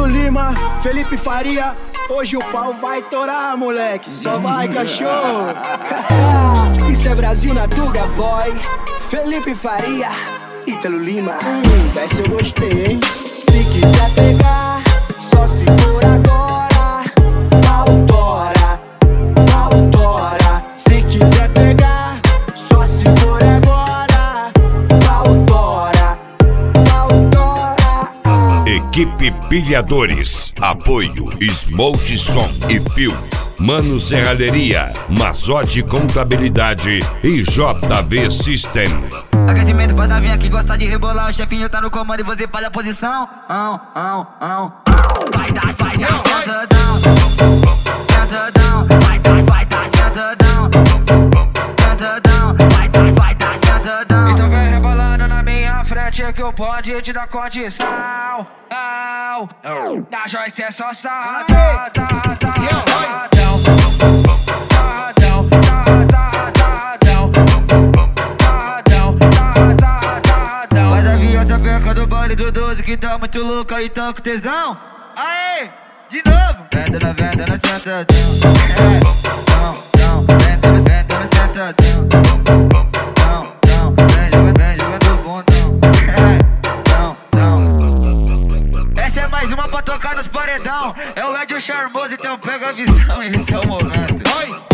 Ítalo Lima, Felipe Faria. Hoje o pau vai torar, moleque. Só vai, cachorro. Isso é Brasil na Tuga, boy. Felipe Faria, Ítalo Lima. Dessa eu gostei, hein? Se quiser pegar, só se for agora. Pau tora, pau tora. Se quiser pegar, só se for agora. Pau tora, pau tora. Equipe Pilhadores. Apoio Smoke Som e Filmes, Mano Serralheria, Mazote Contabilidade e JV System. Aquecimento pra vir aqui, gosta de rebolar. O chefinho tá no comando e você faz a posição. Vai dar sentadão, sentadão. Vai dar sentadão, sentadão. Vai dar sentadão. Então vem rebolando na minha frente que eu pode te dar condição. Da Joyce é só sarradão. Mas a viota peca do baile do 12 que tá muito louca e tá com tesão. Aê, de novo. Venda no sentadão. Venda no sentadão. Vem jogando bundão. Essa é mais uma pra tocar nos paredão. É o Ed Charmoso, então pega a visão. Esse é o momento. Oi!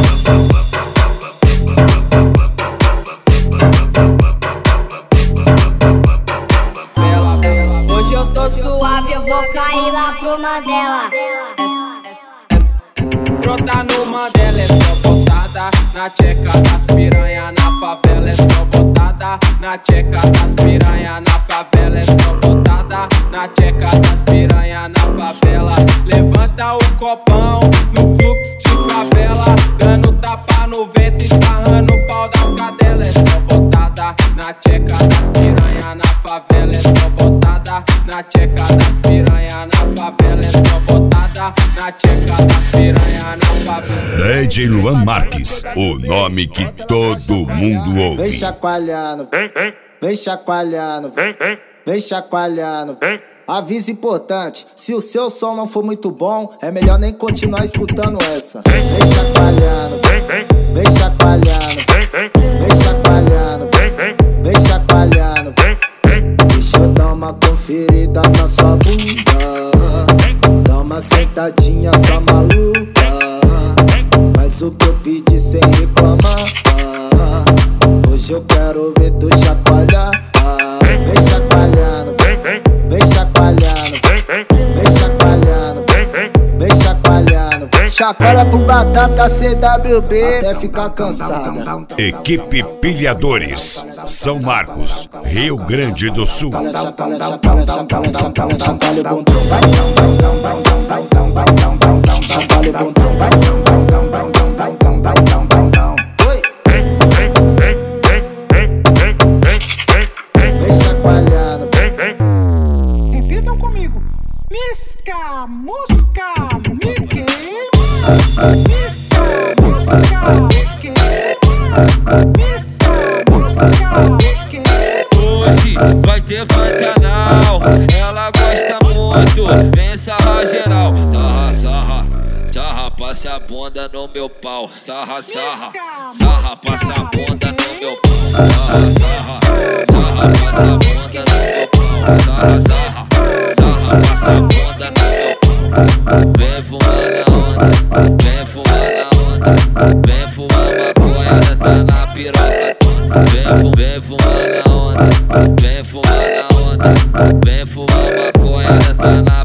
Hoje eu tô suave, eu vou cair lá pro Mandela. Brota no Mandela, é só botada na tcheca das piranha. Na favela é só botada na tcheca das piranha. Na favela é só botada na tcheca das piranha. Na favela, levanta o copão no fluxo de favela, dando tapa no vento e sarrando o pau das cadelas. É só botada na tcheca das piranha. Na favela é só botada na tcheca das piranha. Na favela é só botada na tcheca das piranha. Na favela. DJ Luan Marques, o nome que todo mundo ouve. Vem chacoalhando, vem chacoalhando, vem chacoalhando. Aviso importante, se o seu som não for muito bom, é melhor nem continuar escutando essa. Vem chacoalhando, vem chacoalhando, vem chacoalhando, vem chacoalhando. Deixa eu dar uma conferida na sua bunda, dá uma sentadinha só maluca. Faz o que eu pedi sem reclamar. Hoje eu quero ver tu chacoalhar. Vem chacoalhando, vem chacoalhando, vem chacoalhando, vem chacoalhando. Chacoalha pro batata CWB até ficar cansada. Equipe Pilhadores, São Marcos, Rio Grande do Sul. Chacoalha o bumbum, vai. Chacoalha o bumbum, vai. Vem chacoalhando. Repitam comigo. Misca, mosca, me queima. Misca, mosca, me queima. Misca, mosca, me queima. Hoje vai ter Pantanal, ela gosta muito, vem sarra geral. Sarra, passa a bunda no meu pau. Sarra, passa a bunda no meu pau. Sarra, passa a bunda no meu pau. Sarra, passa a bunda no meu pau. Vem fumar na onda, vem fumar na onda. Vem fumar maconha, tá na piroca toda. Vem fumar na onda, vem fumar na onda. Vem fumar maconha, tá na